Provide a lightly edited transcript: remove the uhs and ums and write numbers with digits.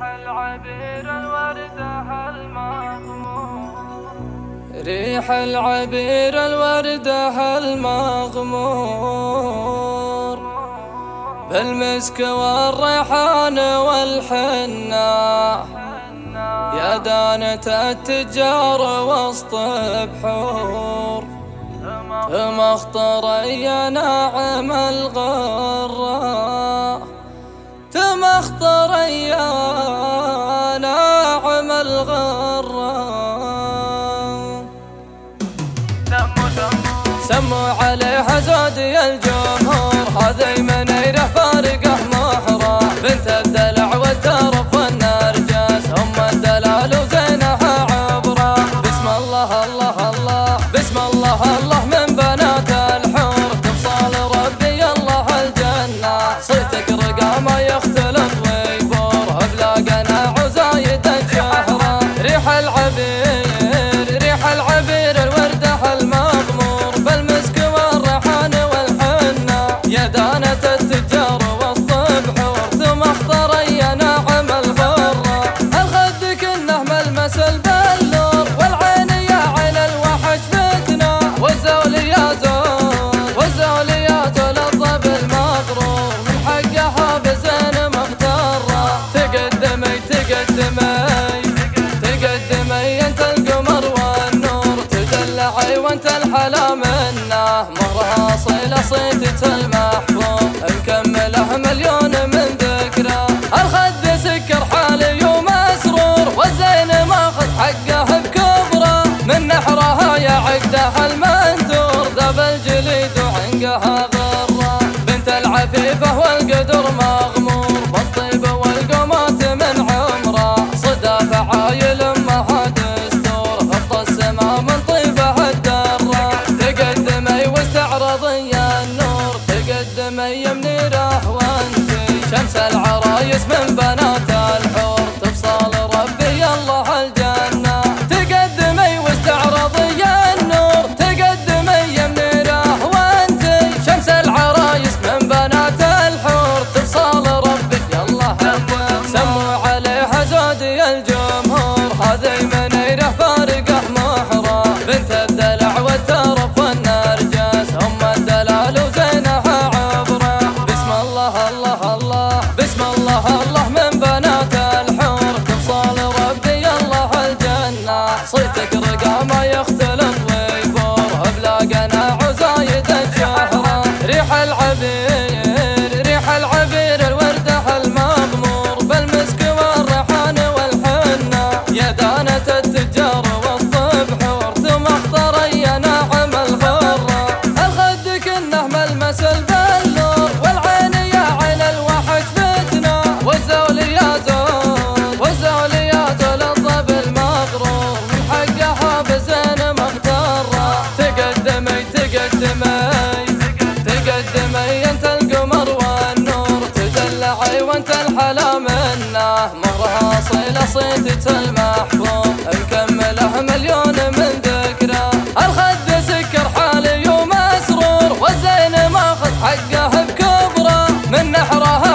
العبير الوردة المغمور، ريح العبير الوردة المغمور، بالمسك والريحان والحنة، يا دانة التجار وسط بحور، تمخطر يا ناعم الغراء، تمخطر يا ناعم الغراء. سموا عليها زودي الجمهور، هذي منيره فارقه محرى، بنت الدلع والترف والنرجس، ام الدلال وزينها عبره. بسم الله الله الله، بسم الله الله من بنات الحور، تفصال ربي الله الجنه، صيتك رقامه يختلط ويبور، بلاقنا عزايد الشهره. ريح العبير، ريح العبير الورده المغمور، بالمسك والريحان والحنه، يا دانة التجار وسط بحور، تمخطر يا ناعم الغراء. الخد كنه ملمس البلور، والعين يا عين الوحش فتنه، والزول يا زول، والزول يا زول الضب المغرور، من حقها بزين مغتره. تقدمي تقدمي تقدمي انت القمر والنور، تدلعي وانت الحلا منه، مهرها صيله صيتة المحفوظ، مكمله مليون من ذكرى. الخد سكر حالي ومسرور، والزين ماخذ حقه بكبره، من نحرها يا عقدها المنثور، ذاب الجليد وعنقها غره. بنت العفيفه والقدر مغمور، بالطيب والقمات من عمره، صدى فعايل امها دستور، خط السما من طيبه الدره. تقدمي واستعرضي يا النور، تقدمي يا منيره وانتي شمس العرايس من بنات الحور، تفصال ربي الله الجنه. تقدمي واستعرضي يا النور، تقدمي يا منيره وانتي شمس العرايس من بنات الحور، تفصال ربي الله الجنه. سموا عليها زودي الجمهور، هذي منيره فارقه محرى، بنت الدلع والترف والنرجس، ام الدلال وزينها عبره. بسم الله الله الله، بسم الله الله من بنات الحور، تفصال ربي الله الجنه، صيتك رقامه يختلط ويبور، بلاقنا عزايد الشهره. ريح العبير، ريح العبير الورده المغمور، بالمسك والريحان والحنه، يا دانة التجار وسط بحور، تمخطر يا ناعم الغراء. الخد كنه ملمس البلور، والعين يا عين الوحش فتنه، والزول يا زول، والزول يا زول الضب المغرور، من حقها بزين مغتره. تقدمي تقدمي تقدمي انت القمر والنور، تدلعي وانت الحلا منه، مهرها صيله صيتة المحفوظ، مكمله مليون من ذكرى. الخد سكر حالي ومسرور، والزين ماخذ حقه بكبره، من نحرها